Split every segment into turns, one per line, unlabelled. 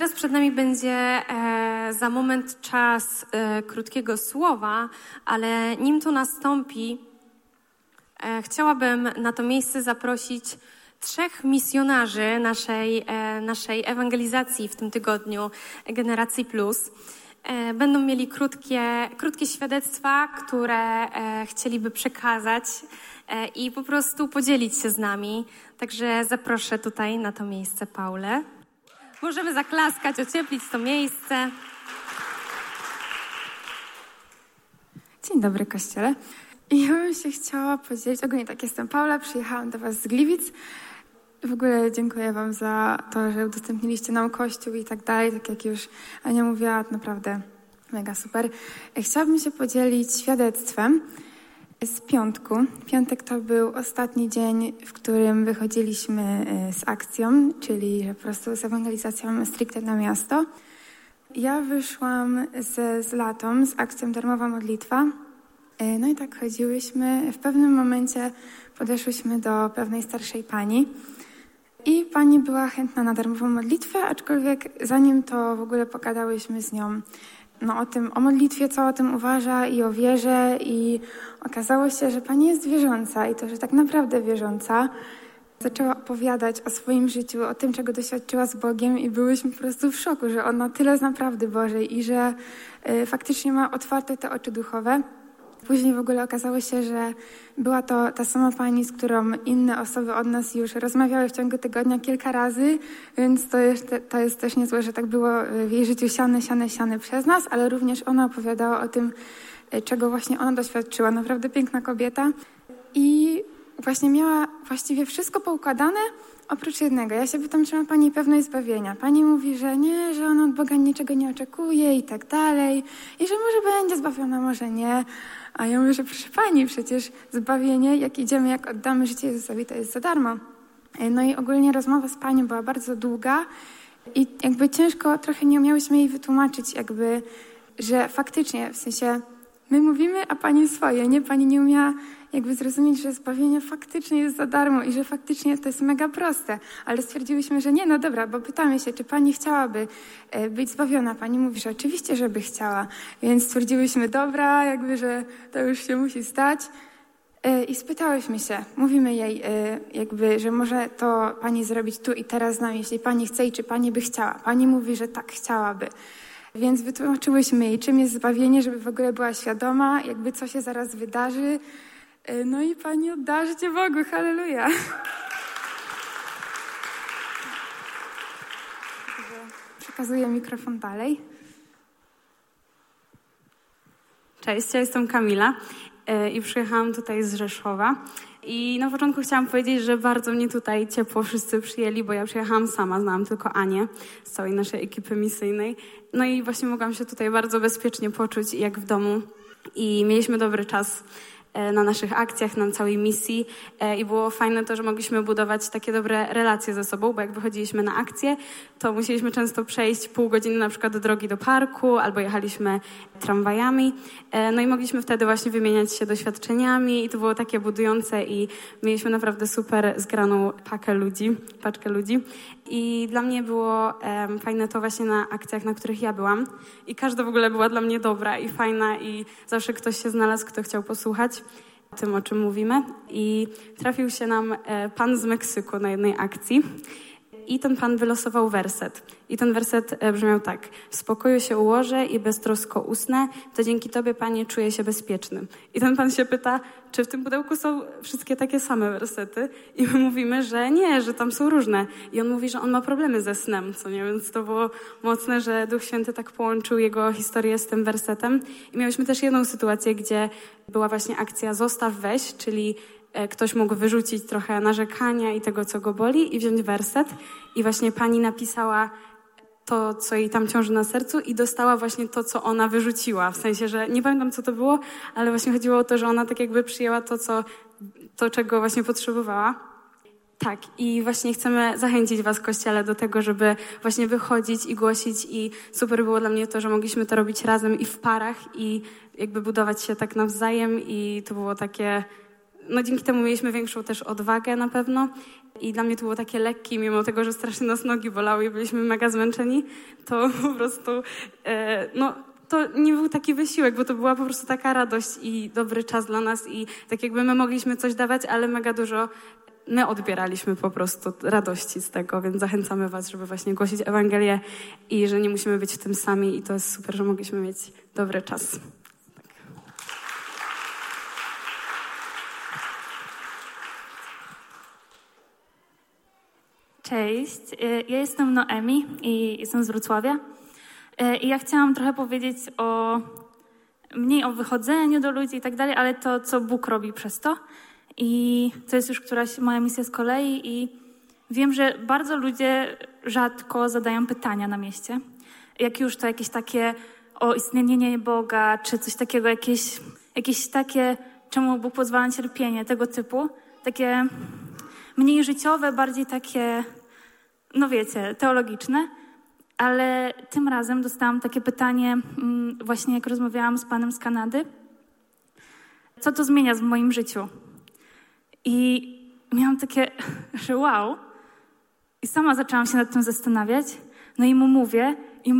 teraz przed nami będzie za moment czas krótkiego słowa, ale nim to nastąpi, chciałabym na to miejsce zaprosić 3 misjonarzy naszej ewangelizacji w tym tygodniu Generacji Plus. Będą mieli krótkie świadectwa, które chcieliby przekazać i po prostu podzielić się z nami. Także zaproszę tutaj na to miejsce Paulę. Możemy zaklaskać, ocieplić to miejsce.
Dzień dobry, Kościele. Ja bym się chciała podzielić, ogólnie tak, jestem Paula, przyjechałam do was z Gliwic. W ogóle dziękuję wam za to, że udostępniliście nam Kościół i tak dalej, tak jak już Ania mówiła, naprawdę mega super. Chciałabym się podzielić świadectwem z piątku. Piątek to był ostatni dzień, w którym wychodziliśmy z akcją, czyli po prostu z ewangelizacją stricte na miasto. Ja wyszłam z latą, z akcją Darmowa Modlitwa. No i tak chodziłyśmy. W pewnym momencie podeszłyśmy do pewnej starszej pani i pani była chętna na darmową modlitwę, aczkolwiek zanim to w ogóle pogadałyśmy z nią o modlitwie, co o tym uważa i o wierze, i okazało się, że pani jest wierząca i to, że tak naprawdę wierząca. Zaczęła opowiadać o swoim życiu, o tym, czego doświadczyła z Bogiem i byłyśmy po prostu w szoku, że ona tyle zna prawdy Bożej i że faktycznie ma otwarte te oczy duchowe. Później w ogóle okazało się, że była to ta sama pani, z którą inne osoby od nas już rozmawiały w ciągu tygodnia kilka razy, więc to jest też niezłe, że tak było w jej życiu siane przez nas, ale również ona opowiadała o tym, czego właśnie ona doświadczyła. Naprawdę piękna kobieta i właśnie miała właściwie wszystko poukładane, oprócz jednego. Ja się pytam, czy ma pani pewność zbawienia. Pani mówi, że nie, że ona od Boga niczego nie oczekuje i tak dalej. I że może będzie zbawiona, może nie. A ja mówię, że proszę pani, przecież zbawienie, jak oddamy życie Jezusowi, to jest za darmo. No i ogólnie rozmowa z panią była bardzo długa i jakby ciężko, trochę nie umiałyśmy jej wytłumaczyć że faktycznie, w sensie my mówimy, a pani swoje, nie? Pani nie umiała zrozumieć, że zbawienie faktycznie jest za darmo i że faktycznie to jest mega proste. Ale stwierdziłyśmy, że nie, no dobra, bo pytamy się, czy pani chciałaby być zbawiona. Pani mówi, że oczywiście, żeby chciała. Więc stwierdziłyśmy, dobra, że to już się musi stać. I spytałyśmy się, mówimy jej, że może to pani zrobić tu i teraz z nami, jeśli pani chce i czy pani by chciała. Pani mówi, że tak, chciałaby. Więc wytłumaczyłyśmy jej, czym jest zbawienie, żeby w ogóle była świadoma, co się zaraz wydarzy. No i pani oddała życie Bogu, halleluja. Przekazuję mikrofon dalej.
Cześć, ja jestem Kamila i przyjechałam tutaj z Rzeszowa. I na początku chciałam powiedzieć, że bardzo mnie tutaj ciepło wszyscy przyjęli, bo ja przyjechałam sama, znałam tylko Anię z całej naszej ekipy misyjnej. No i właśnie mogłam się tutaj bardzo bezpiecznie poczuć, jak w domu. I mieliśmy dobry czas na naszych akcjach, na całej misji i było fajne to, że mogliśmy budować takie dobre relacje ze sobą, bo jak wychodziliśmy na akcję, to musieliśmy często przejść pół godziny na przykład do drogi do parku albo jechaliśmy tramwajami, no i mogliśmy wtedy właśnie wymieniać się doświadczeniami i to było takie budujące i mieliśmy naprawdę super zgraną paczkę ludzi i dla mnie było fajne to właśnie na akcjach, na których ja byłam i każda w ogóle była dla mnie dobra i fajna i zawsze ktoś się znalazł, kto chciał posłuchać o tym, o czym mówimy. I trafił się nam pan z Meksyku na jednej akcji i ten pan wylosował werset. I ten werset brzmiał tak: w spokoju się ułożę i beztrosko usnę, to dzięki Tobie, Panie, czuję się bezpieczny. I ten pan się pyta, czy w tym pudełku są wszystkie takie same wersety? I my mówimy, że nie, że tam są różne. I on mówi, że on ma problemy ze snem, co nie? Więc to było mocne, że Duch Święty tak połączył jego historię z tym wersetem. I mieliśmy też jedną sytuację, gdzie była właśnie akcja Zostaw, weź, czyli ktoś mógł wyrzucić trochę narzekania i tego, co go boli i wziąć werset. I właśnie pani napisała to, co jej tam ciąży na sercu i dostała właśnie to, co ona wyrzuciła. W sensie, że nie pamiętam, co to było, ale właśnie chodziło o to, że ona tak jakby przyjęła to, czego właśnie potrzebowała. Tak, i właśnie chcemy zachęcić was, Kościele, do tego, żeby właśnie wychodzić i głosić i super było dla mnie to, że mogliśmy to robić razem i w parach i jakby budować się tak nawzajem i to było takie no dzięki temu mieliśmy większą też odwagę na pewno i dla mnie to było takie lekkie, mimo tego, że strasznie nas nogi bolały i byliśmy mega zmęczeni, to po prostu, no to nie był taki wysiłek, bo to była po prostu taka radość i dobry czas dla nas i tak jakby my mogliśmy coś dawać, ale mega dużo my odbieraliśmy po prostu radości z tego, więc zachęcamy was, żeby właśnie głosić Ewangelię i że nie musimy być w tym sami i to jest super, że mogliśmy mieć dobry czas.
Cześć, ja jestem Noemi i jestem z Wrocławia. I ja chciałam trochę powiedzieć mniej o wychodzeniu do ludzi i tak dalej, ale to, co Bóg robi przez to. I to jest już któraś moja misja z kolei i wiem, że bardzo ludzie rzadko zadają pytania na mieście. Jak już to jakieś takie o istnienie Boga, czy coś takiego, jakieś takie, czemu Bóg pozwala na cierpienie, tego typu. Takie mniej życiowe, bardziej takie, no wiecie, teologiczne. Ale tym razem dostałam takie pytanie, właśnie jak rozmawiałam z panem z Kanady. Co to zmienia w moim życiu? I miałam takie, że wow. I sama zaczęłam się nad tym zastanawiać. No i mu mówię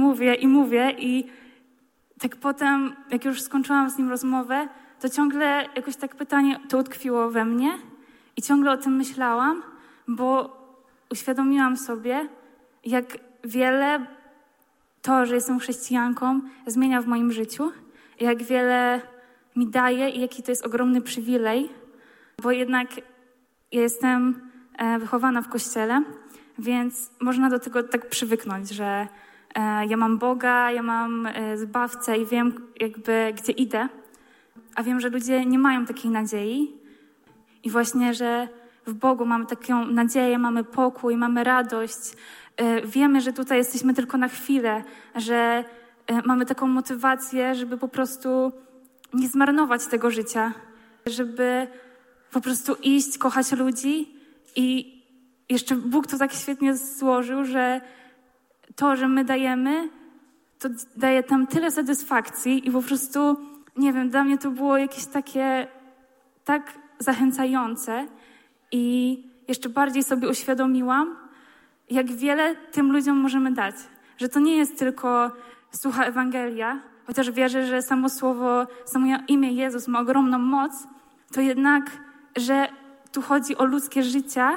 i tak potem, jak już skończyłam z nim rozmowę, to ciągle jakoś tak pytanie to utkwiło we mnie i ciągle o tym myślałam, bo uświadomiłam sobie, jak wiele to, że jestem chrześcijanką, zmienia w moim życiu, jak wiele mi daje i jaki to jest ogromny przywilej, bo jednak ja jestem wychowana w kościele, więc można do tego tak przywyknąć, że ja mam Boga, ja mam Zbawcę i wiem jakby gdzie idę, a wiem, że ludzie nie mają takiej nadziei i właśnie, że w Bogu mamy taką nadzieję, mamy pokój, mamy radość, wiemy, że tutaj jesteśmy tylko na chwilę, że mamy taką motywację, żeby po prostu nie zmarnować tego życia, żeby po prostu iść, kochać ludzi i jeszcze Bóg to tak świetnie złożył, że to, że my dajemy, to daje tam tyle satysfakcji i po prostu, nie wiem, dla mnie to było jakieś takie tak zachęcające i jeszcze bardziej sobie uświadomiłam, jak wiele tym ludziom możemy dać. Że to nie jest tylko sucha Ewangelia, chociaż wierzę, że samo słowo, samo imię Jezus ma ogromną moc, to jednak, że tu chodzi o ludzkie życia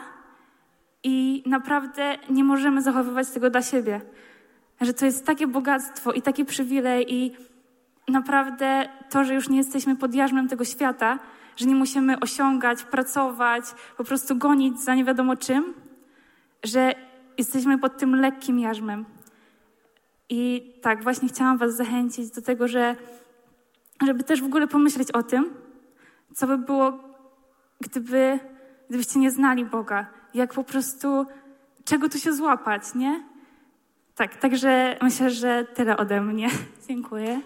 i naprawdę nie możemy zachowywać tego dla siebie. Że to jest takie bogactwo i taki przywilej i naprawdę to, że już nie jesteśmy pod jarzmem tego świata, że nie musimy osiągać, pracować, po prostu gonić za nie wiadomo czym, że jesteśmy pod tym lekkim jarzmem. I tak, właśnie chciałam was zachęcić do tego, żeby też w ogóle pomyśleć o tym, co by było, gdybyście nie znali Boga. Jak po prostu, czego tu się złapać, nie? Tak, także myślę, że tyle ode mnie. Dziękuję.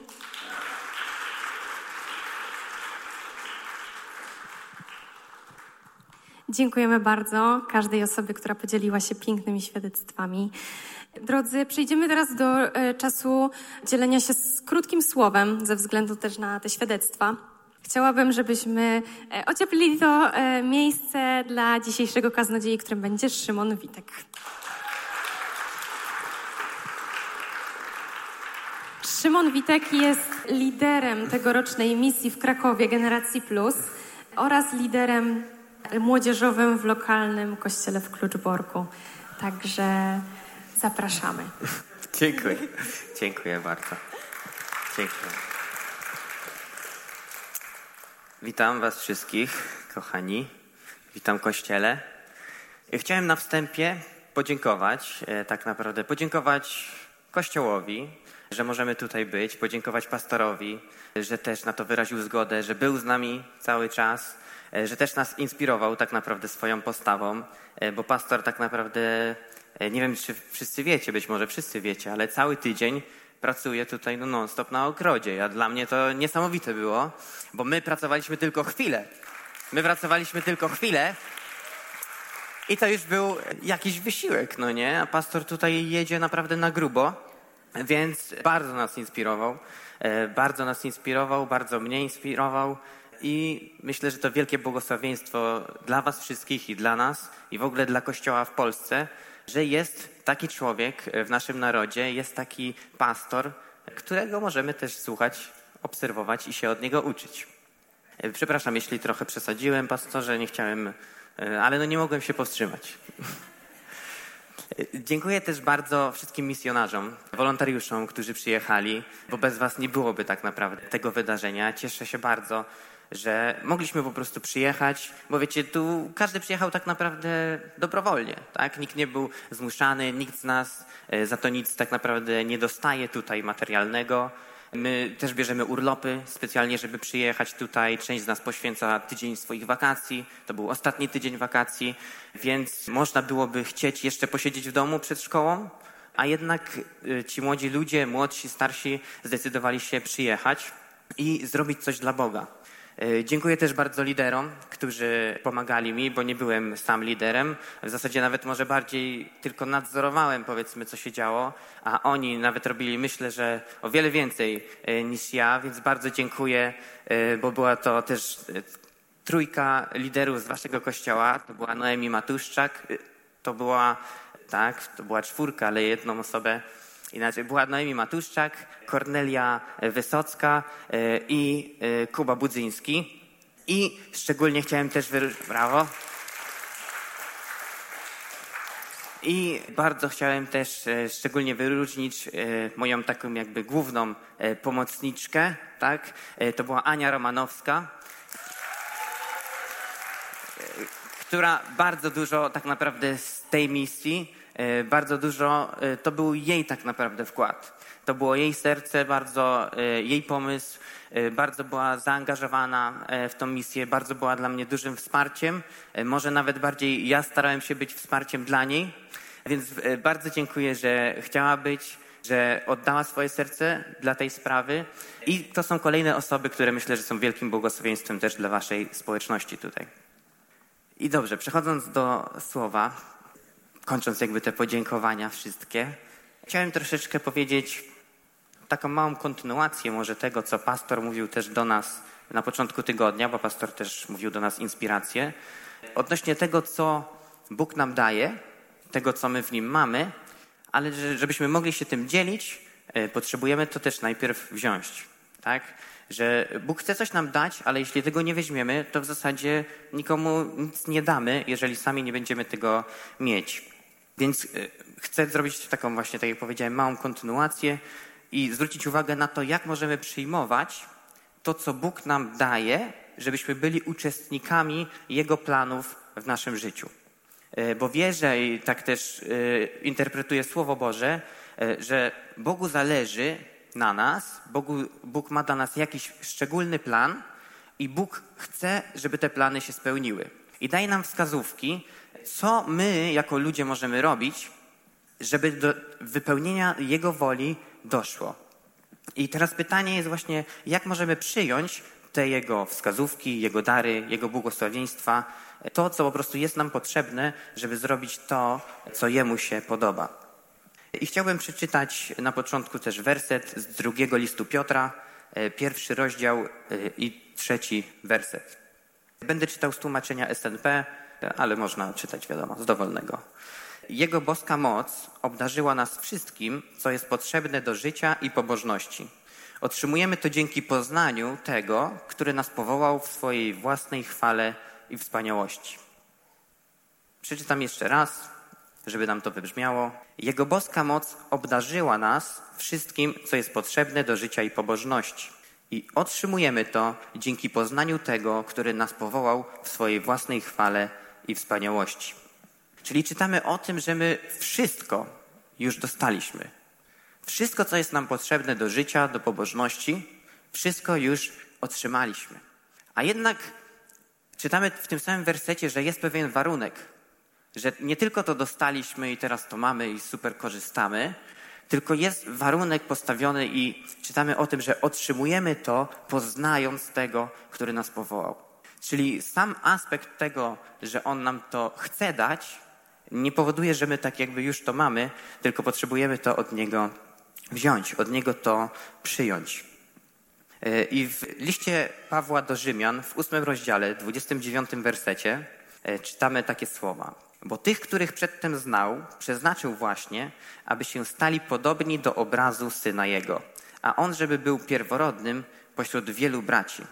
Dziękujemy bardzo każdej osobie, która podzieliła się pięknymi świadectwami. Drodzy, przejdziemy teraz do czasu dzielenia się z krótkim słowem, ze względu też na te świadectwa. Chciałabym, żebyśmy ocieplili to miejsce dla dzisiejszego kaznodziei, którym będzie Szymon Witek. Szymon Witek jest liderem tegorocznej misji w Krakowie Generacji Plus oraz liderem młodzieżowym w lokalnym kościele w Kluczborku. Także zapraszamy.
Dziękuję bardzo. Dziękuję. Witam was wszystkich, kochani. Witam Kościele. Chciałem na wstępie podziękować Kościołowi, że możemy tutaj być, podziękować pastorowi, że też na to wyraził zgodę, że był z nami cały czas, że też nas inspirował tak naprawdę swoją postawą, bo pastor tak naprawdę, nie wiem czy wszyscy wiecie, być może wszyscy wiecie, ale cały tydzień pracuje tutaj non-stop na ogrodzie. Dla mnie to niesamowite było, bo my pracowaliśmy tylko chwilę i to już był jakiś wysiłek, no nie? A pastor tutaj jedzie naprawdę na grubo, więc bardzo nas inspirował, bardzo mnie inspirował I myślę, że to wielkie błogosławieństwo dla was wszystkich i dla nas i w ogóle dla Kościoła w Polsce, że jest taki człowiek w naszym narodzie, jest taki pastor, którego możemy też słuchać, obserwować i się od niego uczyć. Przepraszam, jeśli trochę przesadziłem, pastorze, nie chciałem, ale nie mogłem się powstrzymać. Dziękuję też bardzo wszystkim misjonarzom, wolontariuszom, którzy przyjechali, bo bez was nie byłoby tak naprawdę tego wydarzenia. Cieszę się bardzo, że mogliśmy po prostu przyjechać, bo wiecie, tu każdy przyjechał tak naprawdę dobrowolnie, tak? Nikt nie był zmuszany, nikt z nas za to nic tak naprawdę nie dostaje tutaj materialnego. My też bierzemy urlopy specjalnie, żeby przyjechać tutaj. Część z nas poświęca tydzień swoich wakacji. To był ostatni tydzień wakacji, więc można byłoby chcieć jeszcze posiedzieć w domu przed szkołą, a jednak ci młodzi ludzie, młodsi, starsi zdecydowali się przyjechać i zrobić coś dla Boga. Dziękuję też bardzo liderom, którzy pomagali mi, bo nie byłem sam liderem. W zasadzie nawet może bardziej tylko nadzorowałem, powiedzmy, co się działo, a oni nawet robili, myślę, że o wiele więcej niż ja, więc bardzo dziękuję, bo była to też trójka liderów z waszego kościoła. To była Noemi Matuszczak, to była czwórka, ale jedną osobę inaczej. Była Noemi Matuszczak, Kornelia Wysocka i Kuba Budzyński. I szczególnie chciałem też brawo. I bardzo chciałem też szczególnie wyróżnić moją taką jakby główną pomocniczkę, tak? To była Ania Romanowska, która bardzo dużo tak naprawdę z tej misji, bardzo dużo, to był jej tak naprawdę wkład. To było jej serce, bardzo jej pomysł, bardzo była zaangażowana w tą misję, bardzo była dla mnie dużym wsparciem. Może nawet bardziej ja starałem się być wsparciem dla niej, więc bardzo dziękuję, że chciała być, że oddała swoje serce dla tej sprawy. I to są kolejne osoby, które myślę, że są wielkim błogosławieństwem też dla waszej społeczności tutaj. I dobrze, przechodząc do słowa, kończąc jakby te podziękowania wszystkie, chciałem troszeczkę powiedzieć taką małą kontynuację może tego, co pastor mówił też do nas na początku tygodnia, bo pastor też mówił do nas inspirację, odnośnie tego, co Bóg nam daje, tego, co my w Nim mamy, ale żebyśmy mogli się tym dzielić, potrzebujemy to też najpierw wziąć, tak? Że Bóg chce coś nam dać, ale jeśli tego nie weźmiemy, to w zasadzie nikomu nic nie damy, jeżeli sami nie będziemy tego mieć. Więc chcę zrobić taką właśnie, tak jak powiedziałem, małą kontynuację i zwrócić uwagę na to, jak możemy przyjmować to, co Bóg nam daje, żebyśmy byli uczestnikami Jego planów w naszym życiu. Bo wierzę i tak też interpretuję Słowo Boże, że Bogu zależy na nas, Bóg ma dla nas jakiś szczególny plan i Bóg chce, żeby te plany się spełniły. I daje nam wskazówki, co my jako ludzie możemy robić, żeby do wypełnienia Jego woli doszło. I teraz pytanie jest właśnie, jak możemy przyjąć te Jego wskazówki, Jego dary, Jego błogosławieństwa, to, co po prostu jest nam potrzebne, żeby zrobić to, co Jemu się podoba. I chciałbym przeczytać na początku też werset z 2 listu Piotra, 1 rozdział i 3 werset. Będę czytał z tłumaczenia SNP, ale można czytać, wiadomo, z dowolnego. Jego boska moc obdarzyła nas wszystkim, co jest potrzebne do życia i pobożności. Otrzymujemy to dzięki poznaniu tego, który nas powołał w swojej własnej chwale i wspaniałości. Przeczytam jeszcze raz, żeby nam to wybrzmiało. Jego boska moc obdarzyła nas wszystkim, co jest potrzebne do życia i pobożności. I otrzymujemy to dzięki poznaniu tego, który nas powołał w swojej własnej chwale i wspaniałości. Czyli czytamy o tym, że my wszystko już dostaliśmy. Wszystko, co jest nam potrzebne do życia, do pobożności, wszystko już otrzymaliśmy. A jednak czytamy w tym samym wersecie, że jest pewien warunek, że nie tylko to dostaliśmy i teraz to mamy i super korzystamy, tylko jest warunek postawiony i czytamy o tym, że otrzymujemy to, poznając tego, który nas powołał. Czyli sam aspekt tego, że On nam to chce dać, nie powoduje, że my tak jakby już to mamy, tylko potrzebujemy to od Niego wziąć, od Niego to przyjąć. I w liście Pawła do Rzymian w 8 rozdziale, 29 wersecie czytamy takie słowa. Bo tych, których przedtem znał, przeznaczył właśnie, aby się stali podobni do obrazu Syna Jego, a On, żeby był pierworodnym pośród wielu braci.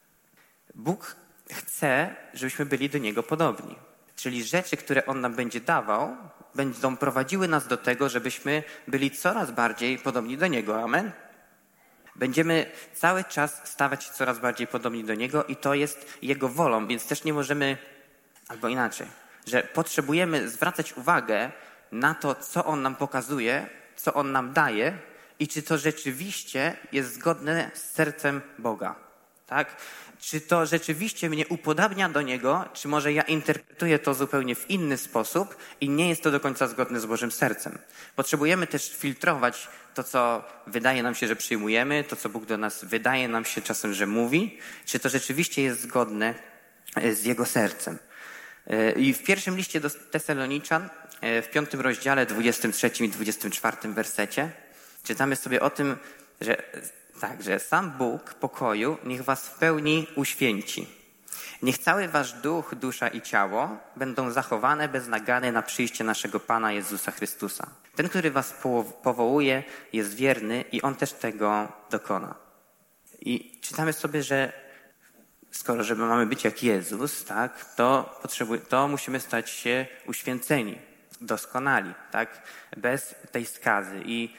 Bóg chce, żebyśmy byli do Niego podobni. Czyli rzeczy, które On nam będzie dawał, będą prowadziły nas do tego, żebyśmy byli coraz bardziej podobni do Niego. Amen? Będziemy cały czas stawać się coraz bardziej podobni do Niego i to jest Jego wolą, więc też nie możemy, albo inaczej, że potrzebujemy zwracać uwagę na to, co On nam pokazuje, co On nam daje i czy to rzeczywiście jest zgodne z sercem Boga. Tak? Czy to rzeczywiście mnie upodabnia do Niego, czy może ja interpretuję to zupełnie w inny sposób i nie jest to do końca zgodne z Bożym sercem. Potrzebujemy też filtrować to, co wydaje nam się, że przyjmujemy, to, co Bóg do nas wydaje nam się czasem, że mówi, czy to rzeczywiście jest zgodne z Jego sercem. I w pierwszym liście do Tesaloniczan, w 5 rozdziale, 23 i 24 wersecie, czytamy sobie o tym, że sam Bóg pokoju niech was w pełni uświęci. Niech cały wasz duch, dusza i ciało będą zachowane bez nagany na przyjście naszego Pana Jezusa Chrystusa. Ten, który was powołuje, jest wierny i On też tego dokona. I czytamy sobie, że skoro żeby mamy być jak Jezus, tak, to musimy stać się uświęceni, doskonali, tak, bez tej skazy. I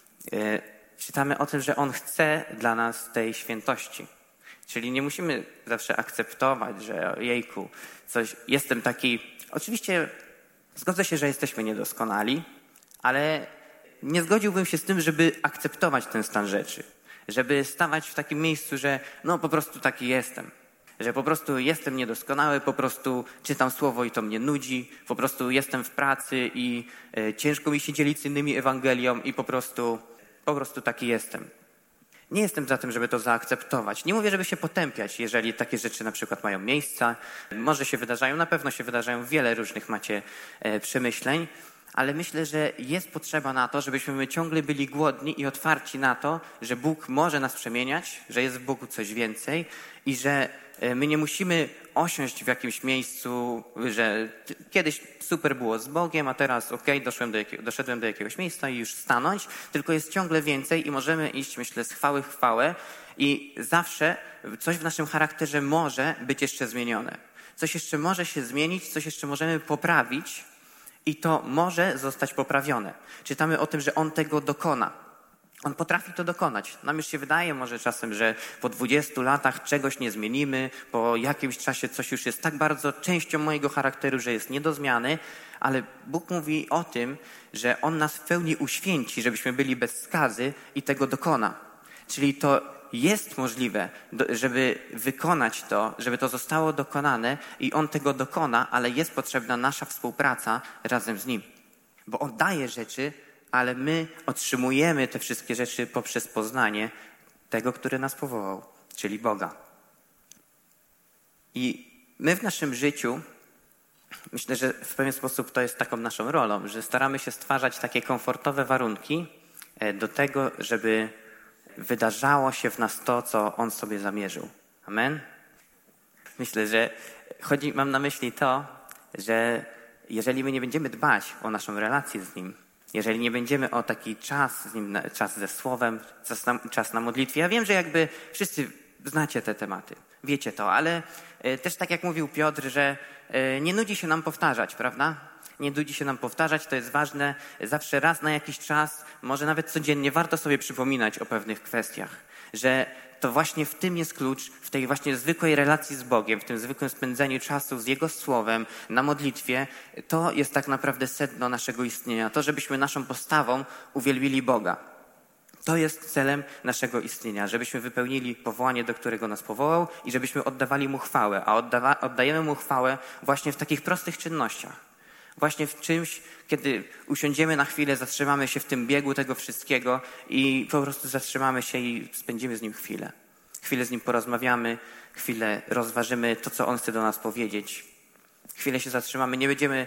czytamy o tym, że On chce dla nas tej świętości. Czyli nie musimy zawsze akceptować, że jejku, jestem taki. Oczywiście zgodzę się, że jesteśmy niedoskonali, ale nie zgodziłbym się z tym, żeby akceptować ten stan rzeczy. Żeby stawać w takim miejscu, że po prostu taki jestem. Że po prostu jestem niedoskonały, po prostu czytam słowo i to mnie nudzi, po prostu jestem w pracy i ciężko mi się dzielić z innymi Ewangelią i po prostu taki jestem. Nie jestem za tym, żeby to zaakceptować. Nie mówię, żeby się potępiać, jeżeli takie rzeczy na przykład mają miejsca. Może się wydarzają, na pewno się wydarzają, wiele różnych macie przemyśleń, ale myślę, że jest potrzeba na to, żebyśmy my ciągle byli głodni i otwarci na to, że Bóg może nas przemieniać, że jest w Bogu coś więcej i że my nie musimy osiąść w jakimś miejscu, że kiedyś super było z Bogiem, a teraz doszedłem do jakiegoś miejsca i już stanąć, tylko jest ciągle więcej i możemy iść, myślę, z chwały w chwałę i zawsze coś w naszym charakterze może być jeszcze zmienione. Coś jeszcze może się zmienić, coś jeszcze możemy poprawić i to może zostać poprawione. Czytamy o tym, że On tego dokona. On potrafi to dokonać. Nam już się wydaje może czasem, że po 20 latach czegoś nie zmienimy, po jakimś czasie coś już jest tak bardzo częścią mojego charakteru, że jest nie do zmiany, ale Bóg mówi o tym, że On nas w pełni uświęci, żebyśmy byli bez skazy i tego dokona. Czyli to jest możliwe, żeby wykonać to, żeby to zostało dokonane i On tego dokona, ale jest potrzebna nasza współpraca razem z Nim. Bo On daje rzeczy, ale my otrzymujemy te wszystkie rzeczy poprzez poznanie tego, który nas powołał, czyli Boga. I my w naszym życiu, myślę, że w pewien sposób to jest taką naszą rolą, że staramy się stwarzać takie komfortowe warunki do tego, żeby wydarzało się w nas to, co On sobie zamierzył. Amen? Myślę, że mam na myśli to, że jeżeli my nie będziemy dbać o naszą relację z Nim, jeżeli nie będziemy o taki czas z Nim, czas ze Słowem, czas na modlitwie. Ja wiem, że jakby wszyscy znacie te tematy, wiecie to, ale też tak jak mówił Piotr, że nie nudzi się nam powtarzać, prawda? Nie nudzi się nam powtarzać, to jest ważne. Zawsze raz na jakiś czas, może nawet codziennie warto sobie przypominać o pewnych kwestiach, że to właśnie w tym jest klucz, w tej właśnie zwykłej relacji z Bogiem, w tym zwykłym spędzeniu czasu z Jego Słowem, na modlitwie, to jest tak naprawdę sedno naszego istnienia. To, żebyśmy naszą postawą uwielbili Boga. To jest celem naszego istnienia, żebyśmy wypełnili powołanie, do którego nas powołał i żebyśmy oddawali Mu chwałę, a oddajemy Mu chwałę właśnie w takich prostych czynnościach. Właśnie w czymś, kiedy usiądziemy na chwilę, zatrzymamy się w tym biegu tego wszystkiego i po prostu zatrzymamy się i spędzimy z Nim chwilę. Chwilę z Nim porozmawiamy, chwilę rozważymy to, co On chce do nas powiedzieć. Chwilę się zatrzymamy, nie będziemy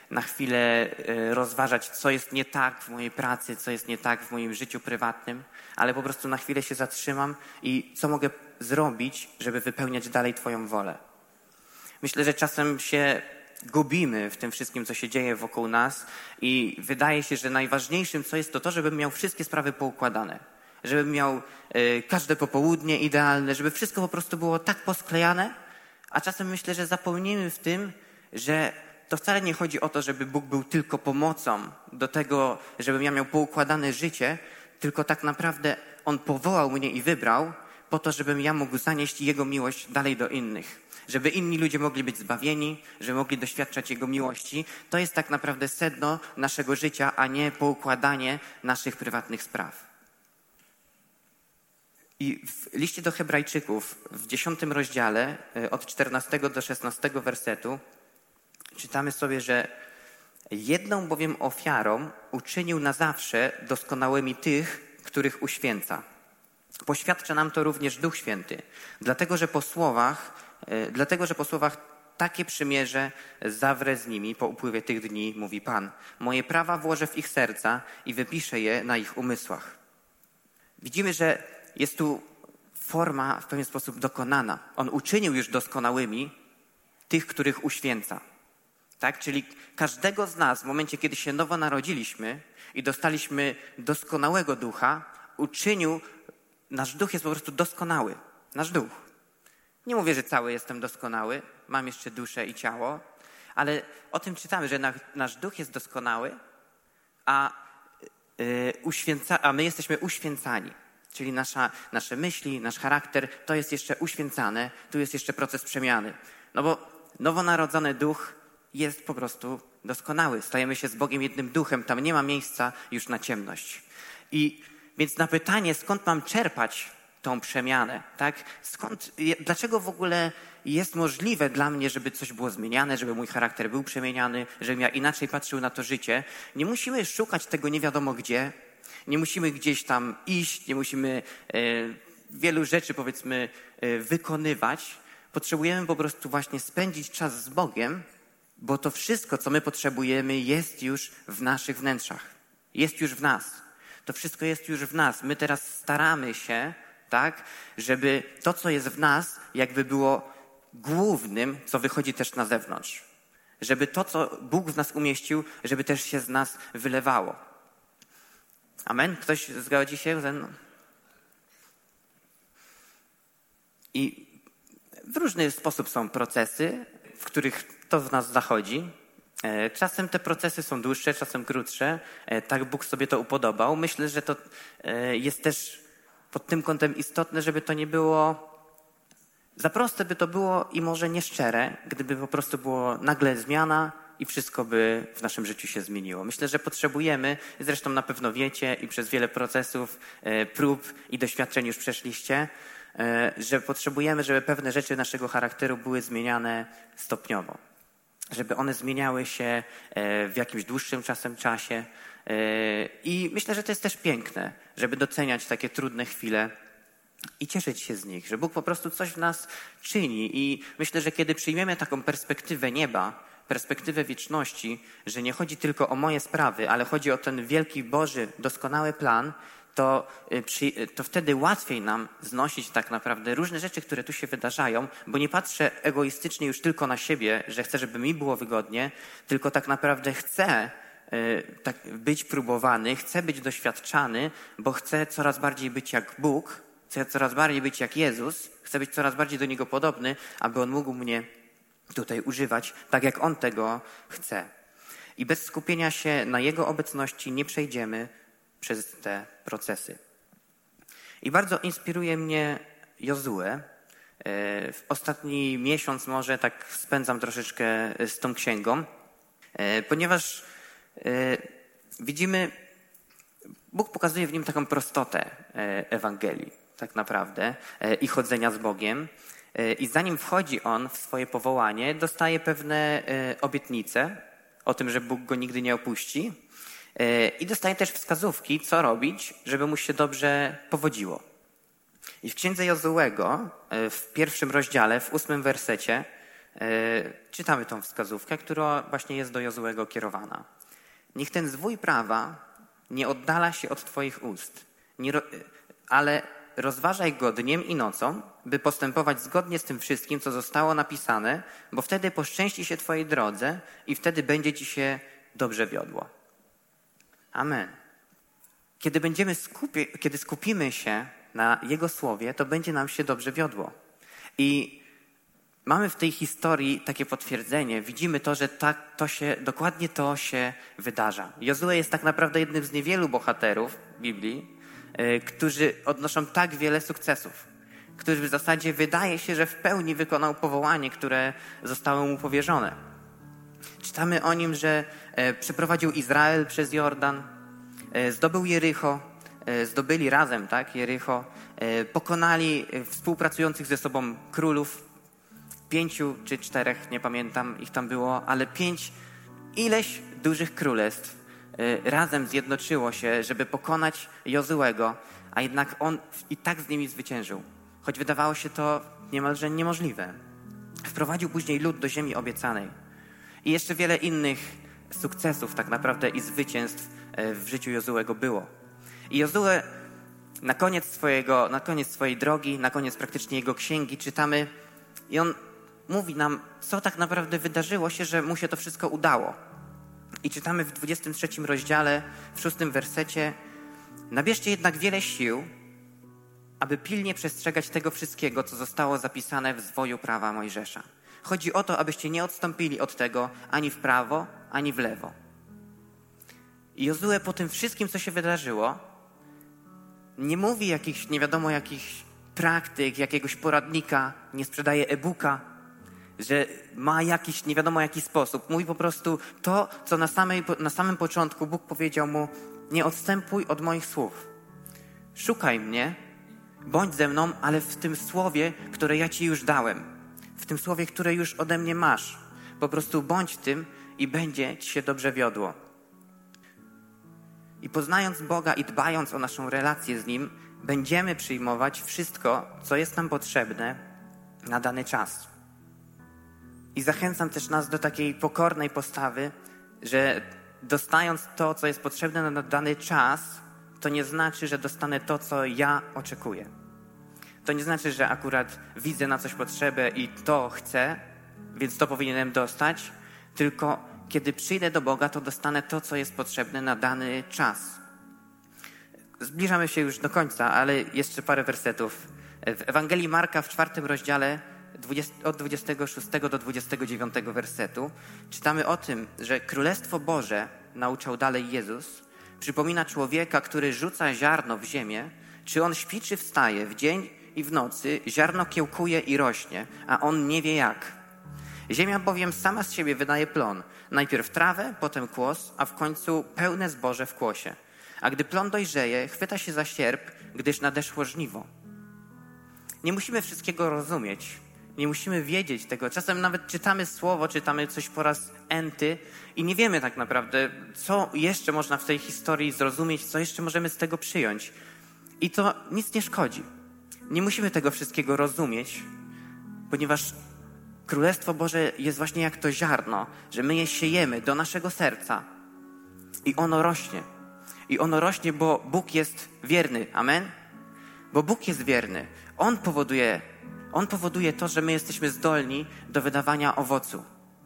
na chwilę rozważać, co jest nie tak w mojej pracy, co jest nie tak w moim życiu prywatnym, ale po prostu na chwilę się zatrzymam i co mogę zrobić, żeby wypełniać dalej Twoją wolę. Myślę, że czasem się gubimy w tym wszystkim, co się dzieje wokół nas i wydaje się, że najważniejszym co jest to, żebym miał wszystkie sprawy poukładane. Żebym miał każde popołudnie idealne, żeby wszystko po prostu było tak posklejane, a czasem myślę, że zapomnimy w tym, że to wcale nie chodzi o to, żeby Bóg był tylko pomocą do tego, żebym ja miał poukładane życie, tylko tak naprawdę On powołał mnie i wybrał po to, żebym ja mógł zanieść Jego miłość dalej do innych. Żeby inni ludzie mogli być zbawieni, żeby mogli doświadczać Jego miłości. To jest tak naprawdę sedno naszego życia, a nie poukładanie naszych prywatnych spraw. I w liście do Hebrajczyków w 10 rozdziale od 14 do 16 wersetu czytamy sobie, że jedną bowiem ofiarą uczynił na zawsze doskonałymi tych, których uświęca. Poświadcza nam to również Duch Święty, dlatego że po słowach takie przymierze zawrę z nimi po upływie tych dni, mówi Pan. Moje prawa włożę w ich serca i wypiszę je na ich umysłach. Widzimy, że jest tu forma w pewien sposób dokonana. On uczynił już doskonałymi tych, których uświęca. Tak? Czyli każdego z nas w momencie, kiedy się nowo narodziliśmy i dostaliśmy doskonałego ducha, uczynił, nasz duch jest po prostu doskonały. Nasz duch. Nie mówię, że cały jestem doskonały, mam jeszcze duszę i ciało, ale o tym czytamy, że nasz duch jest doskonały, a my jesteśmy uświęcani. Czyli nasze myśli, nasz charakter, to jest jeszcze uświęcane, tu jest jeszcze proces przemiany. No bo nowonarodzony duch jest po prostu doskonały. Stajemy się z Bogiem jednym duchem, tam nie ma miejsca już na ciemność. I więc na pytanie, skąd mam czerpać tą przemianę, tak? Dlaczego w ogóle jest możliwe dla mnie, żeby coś było zmieniane, żeby mój charakter był przemieniany, żebym ja inaczej patrzył na to życie? Nie musimy szukać tego nie wiadomo gdzie, nie musimy gdzieś tam iść, nie musimy wielu rzeczy, powiedzmy, wykonywać. Potrzebujemy po prostu właśnie spędzić czas z Bogiem, bo to wszystko, co my potrzebujemy, jest już w naszych wnętrzach. Jest już w nas. To wszystko jest już w nas. My teraz staramy się, tak, żeby to, co jest w nas, jakby było głównym, co wychodzi też na zewnątrz. Żeby to, co Bóg w nas umieścił, żeby też się z nas wylewało. Amen? Ktoś zgodzi się ze mną? I w różny sposób są procesy, w których to w nas zachodzi. Czasem te procesy są dłuższe, czasem krótsze. Tak Bóg sobie to upodobał. Myślę, że to jest też pod tym kątem istotne, żeby to nie było za proste, by to było i może nieszczere, gdyby po prostu było nagle zmiana i wszystko by w naszym życiu się zmieniło. Myślę, że potrzebujemy, zresztą na pewno wiecie i przez wiele procesów, prób i doświadczeń już przeszliście, że potrzebujemy, żeby pewne rzeczy naszego charakteru były zmieniane stopniowo. Żeby one zmieniały się w jakimś dłuższym czasie. I myślę, że to jest też piękne, żeby doceniać takie trudne chwile i cieszyć się z nich, że Bóg po prostu coś w nas czyni. I myślę, że kiedy przyjmiemy taką perspektywę nieba, perspektywę wieczności, że nie chodzi tylko o moje sprawy, ale chodzi o ten wielki Boży, doskonały plan, to wtedy łatwiej nam znosić tak naprawdę różne rzeczy, które tu się wydarzają, bo nie patrzę egoistycznie już tylko na siebie, że chcę, żeby mi było wygodnie, tylko tak naprawdę chcę być próbowany, chcę być doświadczany, bo chcę coraz bardziej być jak Bóg, chcę coraz bardziej być jak Jezus, chcę być coraz bardziej do Niego podobny, aby On mógł mnie tutaj używać tak, jak On tego chce. I bez skupienia się na Jego obecności nie przejdziemy przez te procesy. I bardzo inspiruje mnie Jozue. W ostatni miesiąc może tak spędzam troszeczkę z tą księgą, ponieważ widzimy, Bóg pokazuje w nim taką prostotę Ewangelii tak naprawdę i chodzenia z Bogiem. I zanim wchodzi on w swoje powołanie, dostaje pewne obietnice o tym, że Bóg go nigdy nie opuści. I dostaje też wskazówki, co robić, żeby mu się dobrze powodziło. I w księdze Jozuego, w 1 rozdziale, w 8 wersecie, czytamy tą wskazówkę, która właśnie jest do Jozuego kierowana. Niech ten zwój prawa nie oddala się od twoich ust, ale rozważaj go dniem i nocą, by postępować zgodnie z tym wszystkim, co zostało napisane, bo wtedy poszczęści się twojej drodze i wtedy będzie ci się dobrze wiodło. Amen. Kiedy skupimy się na Jego słowie, to będzie nam się dobrze wiodło. I mamy w tej historii takie potwierdzenie. Widzimy to, że dokładnie to się wydarza. Jozue jest tak naprawdę jednym z niewielu bohaterów Biblii, którzy odnoszą tak wiele sukcesów, który w zasadzie wydaje się, że w pełni wykonał powołanie, które zostało mu powierzone. Czytamy o nim, że przeprowadził Izrael przez Jordan, zdobył Jericho, zdobyli razem, tak, Jericho, pokonali współpracujących ze sobą królów, 5 czy 4, nie pamiętam, ich tam było, ale 5 ileś dużych królestw razem zjednoczyło się, żeby pokonać Jozuego, a jednak on i tak z nimi zwyciężył, choć wydawało się to niemalże niemożliwe. Wprowadził później lud do ziemi obiecanej i jeszcze wiele innych sukcesów tak naprawdę i zwycięstw w życiu Jozuego było. I Jozue na koniec swojej drogi, na koniec praktycznie jego księgi czytamy i on mówi nam, co tak naprawdę wydarzyło się, że mu się to wszystko udało. I czytamy w 23 rozdziale, w 6 wersecie: nabierzcie jednak wiele sił, aby pilnie przestrzegać tego wszystkiego, co zostało zapisane w zwoju prawa Mojżesza. Chodzi o to, abyście nie odstąpili od tego ani w prawo, ani w lewo. I Jozue po tym wszystkim, co się wydarzyło, nie mówi jakichś, nie wiadomo jakich praktyk, jakiegoś poradnika, nie sprzedaje e-booka, że ma jakiś, nie wiadomo jaki sposób. Mówi po prostu to, co na samym początku Bóg powiedział mu: nie odstępuj od moich słów. Szukaj mnie, bądź ze mną, ale w tym słowie, które ja ci już dałem. W tym słowie, które już ode mnie masz. Po prostu bądź tym i będzie ci się dobrze wiodło. I poznając Boga i dbając o naszą relację z Nim, będziemy przyjmować wszystko, co jest nam potrzebne na dany czas. I zachęcam też nas do takiej pokornej postawy, że dostając to, co jest potrzebne na dany czas, to nie znaczy, że dostanę to, co ja oczekuję. To nie znaczy, że akurat widzę na coś potrzebę i to chcę, więc to powinienem dostać, tylko kiedy przyjdę do Boga, to dostanę to, co jest potrzebne na dany czas. Zbliżamy się już do końca, ale jeszcze parę wersetów. W Ewangelii Marka w 4 rozdziale od 26 do 29 wersetu czytamy o tym, że Królestwo Boże, nauczał dalej Jezus, przypomina człowieka, który rzuca ziarno w ziemię. Czy on śpi, czy wstaje, w dzień i w nocy ziarno kiełkuje i rośnie, a on nie wie jak. Ziemia bowiem sama z siebie wydaje plon. Najpierw trawę, potem kłos, a w końcu pełne zboże w kłosie. A gdy plon dojrzeje, chwyta się za sierp, gdyż nadeszło żniwo. Nie musimy wszystkiego rozumieć. Nie musimy wiedzieć tego. Czasem nawet czytamy słowo, czytamy coś po raz enty i nie wiemy tak naprawdę, co jeszcze można w tej historii zrozumieć, co jeszcze możemy z tego przyjąć. I to nic nie szkodzi. Nie musimy tego wszystkiego rozumieć, ponieważ Królestwo Boże jest właśnie jak to ziarno, że my je siejemy do naszego serca i ono rośnie. I ono rośnie, bo Bóg jest wierny. Amen? Bo Bóg jest wierny. On powoduje to, że my jesteśmy zdolni do wydawania owocu.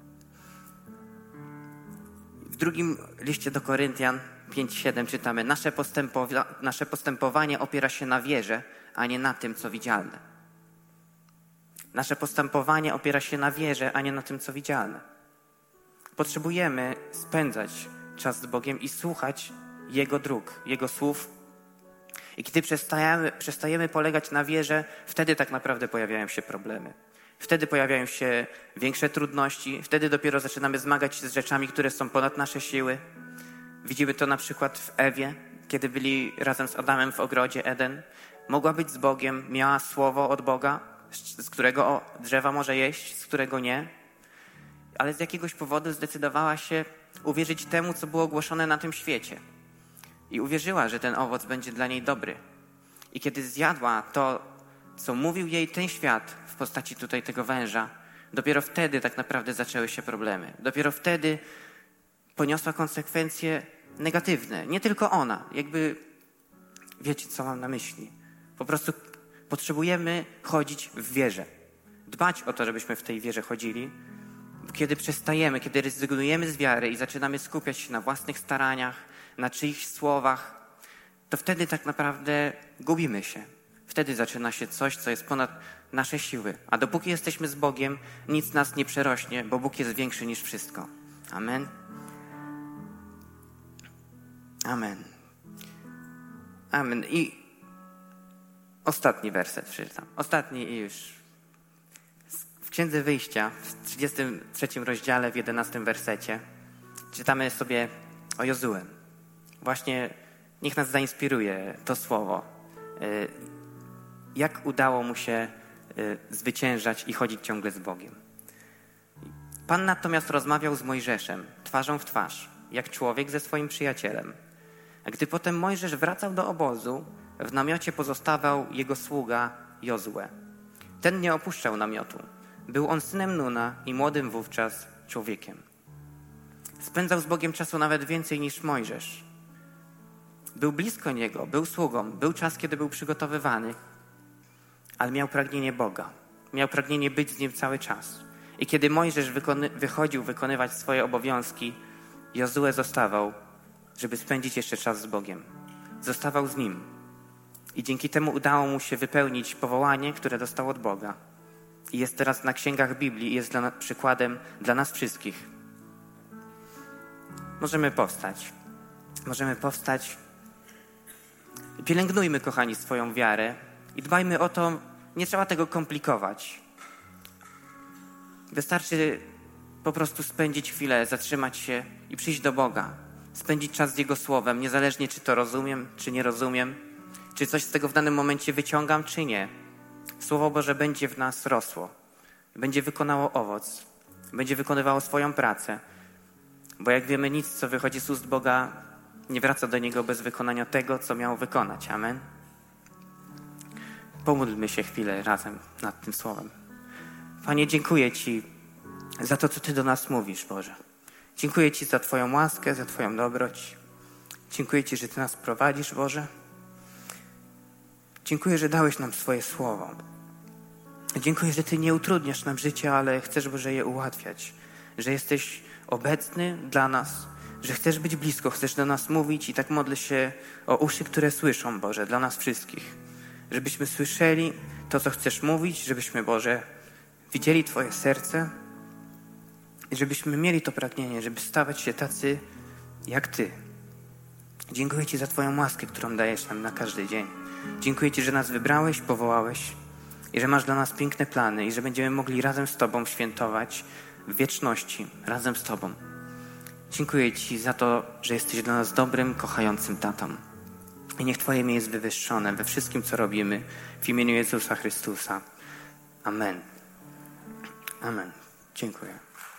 W drugim liście do Koryntian 5:7 czytamy: nasze postępowanie opiera się na wierze, a nie na tym, co widzialne. Nasze postępowanie opiera się na wierze, a nie na tym, co widzialne. Potrzebujemy spędzać czas z Bogiem i słuchać Jego dróg, Jego słów. I kiedy przestajemy polegać na wierze, wtedy tak naprawdę pojawiają się problemy. Wtedy pojawiają się większe trudności. Wtedy dopiero zaczynamy zmagać się z rzeczami, które są ponad nasze siły. Widzimy to na przykład w Ewie, kiedy byli razem z Adamem w ogrodzie Eden. Mogła być z Bogiem, miała słowo od Boga, z którego drzewa może jeść, z którego nie. Ale z jakiegoś powodu zdecydowała się uwierzyć temu, co było głoszone na tym świecie. I uwierzyła, że ten owoc będzie dla niej dobry. I kiedy zjadła to, co mówił jej ten świat w postaci tutaj tego węża, dopiero wtedy tak naprawdę zaczęły się problemy. Dopiero wtedy poniosła konsekwencje negatywne. Nie tylko ona. Jakby wiecie, co mam na myśli. Po prostu potrzebujemy chodzić w wierze. Dbać o to, żebyśmy w tej wierze chodzili. Kiedy przestajemy, kiedy rezygnujemy z wiary i zaczynamy skupiać się na własnych staraniach, na czyichś słowach, to wtedy tak naprawdę gubimy się. Wtedy zaczyna się coś, co jest ponad nasze siły. A dopóki jesteśmy z Bogiem, nic nas nie przerośnie, bo Bóg jest większy niż wszystko. Amen. Amen. Amen. I ostatni werset przeczytam. Ostatni i już. W Księdze Wyjścia, w 33 rozdziale, w 11 wersecie, czytamy sobie o Jozue. Właśnie niech nas zainspiruje to słowo. Jak udało mu się zwyciężać i chodzić ciągle z Bogiem. Pan natomiast rozmawiał z Mojżeszem twarzą w twarz, jak człowiek ze swoim przyjacielem. A gdy potem Mojżesz wracał do obozu, w namiocie pozostawał jego sługa Jozue. Ten nie opuszczał namiotu. Był on synem Nuna i młodym wówczas człowiekiem. Spędzał z Bogiem czasu nawet więcej niż Mojżesz. Był blisko Niego, był sługą, był czas, kiedy był przygotowywany, ale miał pragnienie Boga. Miał pragnienie być z Nim cały czas. I kiedy Mojżesz wychodził wykonywać swoje obowiązki, Jozue zostawał, żeby spędzić jeszcze czas z Bogiem. Zostawał z Nim. I dzięki temu udało mu się wypełnić powołanie, które dostał od Boga. I jest teraz na księgach Biblii i jest przykładem dla nas wszystkich. Możemy powstać. Możemy powstać. Pielęgnujmy, kochani, swoją wiarę i dbajmy o to, nie trzeba tego komplikować. Wystarczy po prostu spędzić chwilę, zatrzymać się i przyjść do Boga. Spędzić czas z Jego Słowem, niezależnie czy to rozumiem, czy nie rozumiem, czy coś z tego w danym momencie wyciągam, czy nie. Słowo Boże będzie w nas rosło, będzie wykonało owoc, będzie wykonywało swoją pracę. Bo jak wiemy, nic, co wychodzi z ust Boga, nie wraca do Niego bez wykonania tego, co miało wykonać. Amen. Pomódlmy się chwilę razem nad tym słowem. Panie, dziękuję Ci za to, co Ty do nas mówisz, Boże. Dziękuję Ci za Twoją łaskę, za Twoją dobroć. Dziękuję Ci, że Ty nas prowadzisz, Boże. Dziękuję, że dałeś nam swoje słowo. Dziękuję, że Ty nie utrudniasz nam życia, ale chcesz, Boże, je ułatwiać. Że jesteś obecny dla nas, że chcesz być blisko, chcesz do nas mówić i tak modlę się o uszy, które słyszą, Boże, dla nas wszystkich. Żebyśmy słyszeli to, co chcesz mówić, żebyśmy, Boże, widzieli Twoje serce i żebyśmy mieli to pragnienie, żeby stawać się tacy jak Ty. Dziękuję Ci za Twoją łaskę, którą dajesz nam na każdy dzień. Dziękuję Ci, że nas wybrałeś, powołałeś i że masz dla nas piękne plany i że będziemy mogli razem z Tobą świętować w wieczności, razem z Tobą. Dziękuję Ci za to, że jesteś dla nas dobrym, kochającym tatą. I niech Twoje imię jest wywyższone we wszystkim, co robimy w imieniu Jezusa Chrystusa. Amen. Amen. Dziękuję.